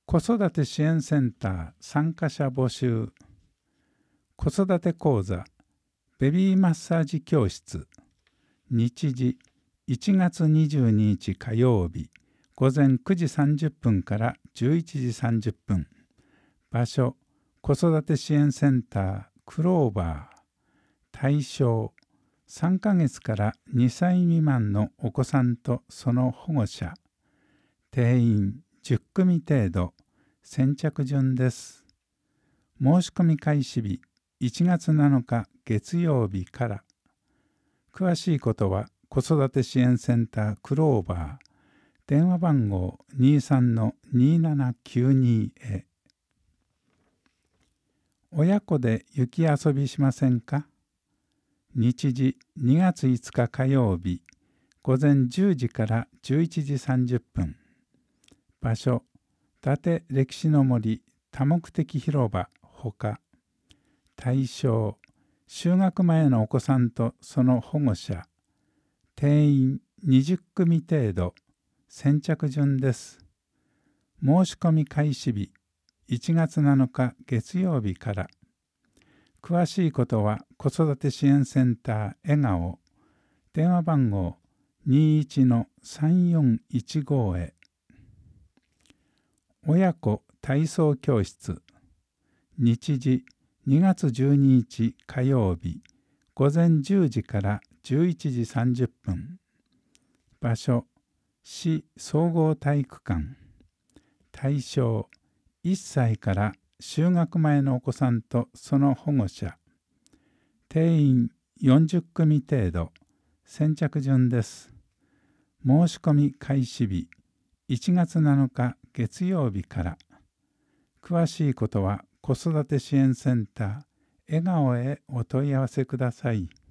子育て支援センター参加者募集。子育て講座ベビーマッサージ教室。日時1月22日火曜日午前9時30分から11時30分。場所子育て支援センタークローバー。対象3ヶ月から2歳未満のお子さんとその保護者。定員10組程度。先着順です。申し込み開始日1月7日月曜日から。詳しいことは子育て支援センタークローバー電話番号 23-2792 へ。親子で雪遊びしませんか？日時2月5日火曜日午前10時から11時30分。場所伊達歴史の森多目的広場ほか。対象就学前のお子さんとその保護者。定員20組程度。先着順です。申し込み開始日1月7日月曜日から。詳しいことは子育て支援センター笑顔電話番号 21-3415 へ。親子体操教室。日時2月12日火曜日午前10時から11時30分。場所市総合体育館。対象1歳から就学前のお子さんとその保護者。定員40組程度。先着順です。申し込み開始日1月7日月曜日から。詳しいことは子育て支援センター笑顔へお問い合わせください。